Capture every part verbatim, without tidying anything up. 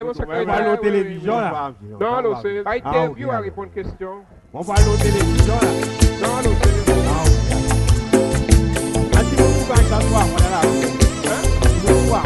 On va parler aux télévisions là. Non, non, c'est interview Ah, à ok. répondre aux questions. On parle aux télévisions là. Non, non, c'est. Ah, ok. Ah, si vous pouvez pas savoir, on est là. Hein? Si vous pouvez voir,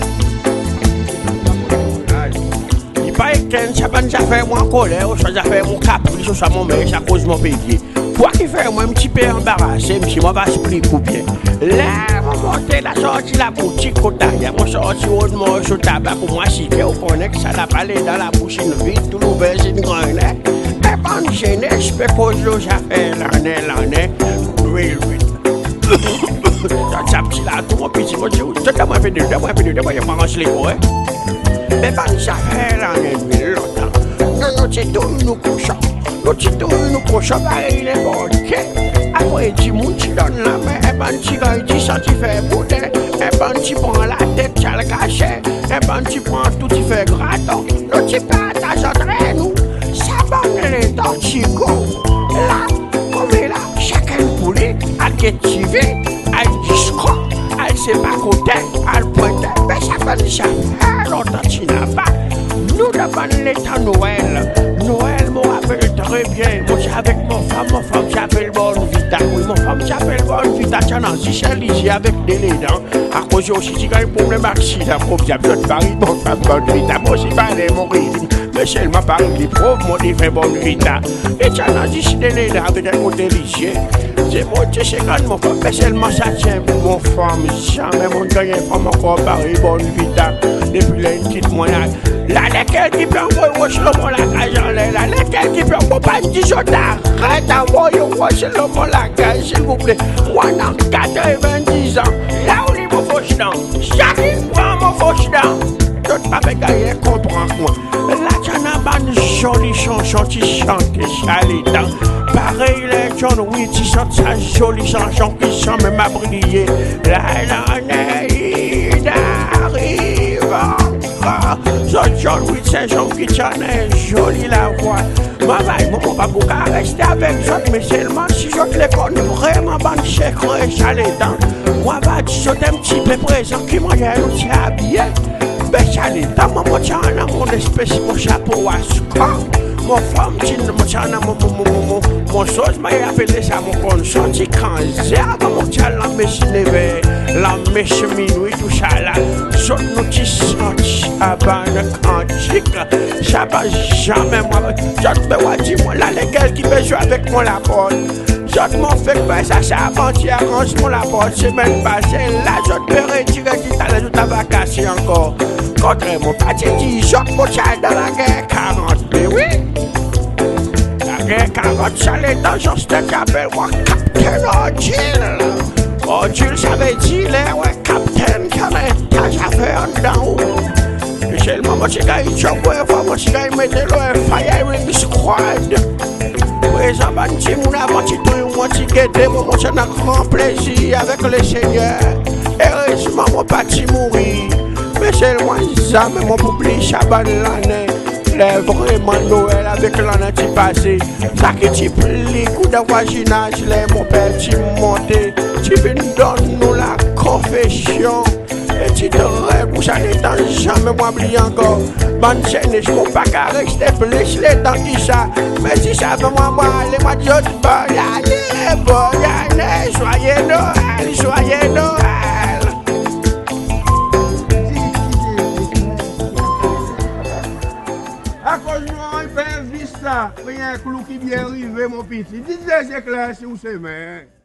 on est là. Il paraît que ça va faire moi en colère, ça va faire mon caprice, ça mon mec, ça cause mon pays. Quoi qui fait moi un petit peu embarrassé, si moi va expliquer ou bien. Là, on monte la sortie la boutique au taille, mon sorti au mon au tabac pour moi si on connaît que ça n'a pas l'air dans la bouche une vite, tout l'ouvert c'est une grande. Mais bon, je je peux poser le j'affaire l'année l'année. Oui, oui. Ça petit là, tout mon petit, moi je te moi fait deux, moi fait deux, moi je mange les quoi. Mais bon, j'affaire l'année longtemps. Non, non, c'est tout nous couchons. Nous tout nous couchons, il est bon, ok. Après, tu montes, tu donnes la main, et ben tu gagnes, tu sens, tu fais bouter, et ben tu prends la tête, tu as le cachet, et ben tu prends tout, tu fais gratin. Nous tu partages entre nous, ça bonne les torticots. Là, comme là, chacun poulet, à quétiver, à discours, à se pas côté, à le pointer, mais ça va déjà faire longtemps, tu n'as pas. Nous devons l'état Noël. Noël me rappelle très bien. Moi avec mon femme, mon femme j'appelle bonne vita. Oui, mon femme j'appelle bonne vita. Tiens, dans si j'ai avec des dents. À cause aussi, si j'ai un problème accident, pour que j'ai besoin de Paris, mon femme bonne vita. Moi aussi, pas de mon rythme. Mais c'est ma Paris, les pauvres, moi, il fait bonne vita. Et tiens, dans si des dents avec un côté lycée. C'est moi, tu sais, quand mon femme, mais seulement ça tient pour mon femme. Jamais mon gars, femme encore Paris, bonne vita. Depuis là, une petite moyenne. La laquelle qui peut envoyer le monde la cage en l'air. La laquelle qui peut envoyer pas dix jours d'arrête d'envoyer le monde la cage, s'il vous plaît. Moi, dans quatre-vingt-dix ans, là où il me faut dedans, j'arrive prends mon faux dedans. Tout pas fait gagner, comprends moi. Là, tu as une jolie chanson, tu chantes, chalitant. Pareil, les gens, oui, tu chantes sa jolie chanson qui sent même à briller. Là, l'année, il arrive. John Louis Saint-Jean qui tient joli la voix. Moi, moi, pas beaucoup rester avec John, mais seulement si je les connais vraiment bon chèque et chalétant. Moi, va dire un petit peu présent qui mange un outil habillé. Mais chalétant, moi, moi, tiens, mon espèce, mon chapeau à score. Mon femme, mon tiens, mon mon mon chose, m'a appelé ça mon conscience, qui cancer, mon tiens, la machine éveillée, la machine minuit, tout ça là. Je nous qui senti avant le cantique, ça va jamais moi. Je te vois, dis-moi là, lesquels qui veulent jouer avec moi la porte. Je m'en fais que ça, ça avant-hier, arrange-moi la porte, semaine passée, là, je te peux retirer du talent de ta vacation encore. Contrairement, pas dit, je me tiens dans la guerre quarante, mais oui. quarante salés dans je t'appelle moi Captain Odile. Odile ça veut dire ouais Captain Canada ça fait un down. Et c'est le moment que j'ai job ouais moi j'ai mis le firing squad. Ouais ça va dire mon aventure tout moi qui guette moi j'ai un grand plaisir avec le Seigneur. Heureusement moi pas mourir. Mais c'est moi jamais mon public Chaban l'année. Les vraiment Noël avec l'année qui passé. Ça qui t'y plie, coup de voisinage, les mon père t'y monté. Tu viens donner nous la confession. Et tu te rêves, vous allez dans jamais m'oublier encore. Bonne chaîne, je ne peux pas rester plus les dents qui ça. Mais si ça veut moi, moi, allez, moi, Dieu, bonne année, bonne année, joyeux Noël, joyeux Noël. À cause de moi, il fait vite ça. Il y a un clou qui vient arriver, mon petit. Dites-le, c'est clair, si vous savez.